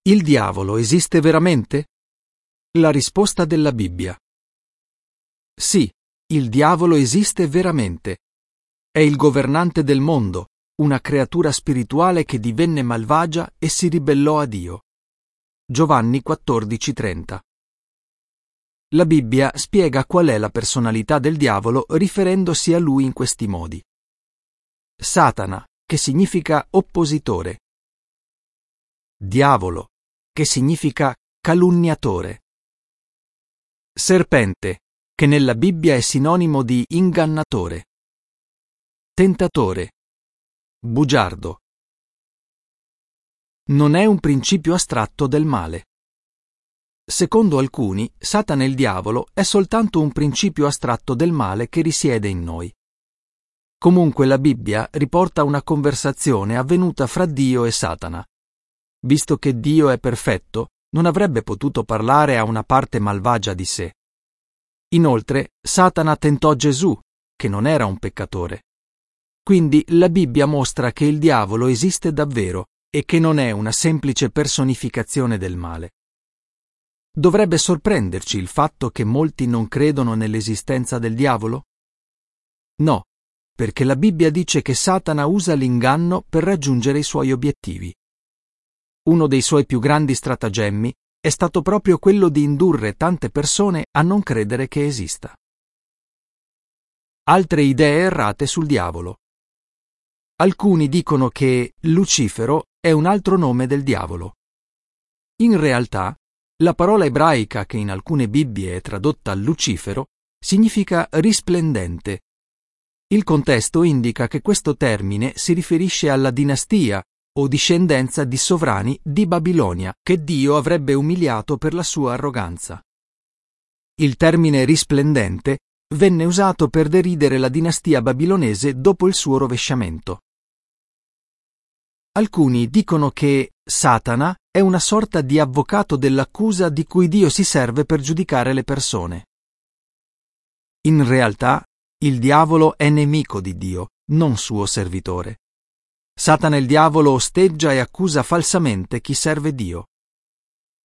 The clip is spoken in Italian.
Il diavolo esiste veramente? La risposta della Bibbia. Sì, il diavolo esiste veramente. È il governante del mondo, una creatura spirituale che divenne malvagia e si ribellò a Dio. Giovanni 14:30. La Bibbia spiega qual è la personalità del diavolo riferendosi a lui in questi modi. Satana, che significa oppositore. Diavolo, che significa calunniatore. Serpente, che nella Bibbia è sinonimo di ingannatore. Tentatore. Bugiardo. Non è un principio astratto del male. Secondo alcuni, Satana il diavolo è soltanto un principio astratto del male che risiede in noi. Comunque la Bibbia riporta una conversazione avvenuta fra Dio e Satana. Visto che Dio è perfetto, non avrebbe potuto parlare a una parte malvagia di sé. Inoltre, Satana tentò Gesù, che non era un peccatore. Quindi la Bibbia mostra che il diavolo esiste davvero e che non è una semplice personificazione del male. Dovrebbe sorprenderci il fatto che molti non credono nell'esistenza del diavolo? No, perché la Bibbia dice che Satana usa l'inganno per raggiungere i suoi obiettivi. Uno dei suoi più grandi stratagemmi è stato proprio quello di indurre tante persone a non credere che esista. Altre idee errate sul diavolo. Alcuni dicono che Lucifero è un altro nome del diavolo. In realtà, la parola ebraica che in alcune Bibbie è tradotta Lucifero significa risplendente. Il contesto indica che questo termine si riferisce alla dinastia o discendenza di sovrani di Babilonia che Dio avrebbe umiliato per la sua arroganza. Il termine risplendente venne usato per deridere la dinastia babilonese dopo il suo rovesciamento. Alcuni dicono che Satana è una sorta di avvocato dell'accusa di cui Dio si serve per giudicare le persone. In realtà, il diavolo è nemico di Dio, non suo servitore. Satana il diavolo osteggia e accusa falsamente chi serve Dio.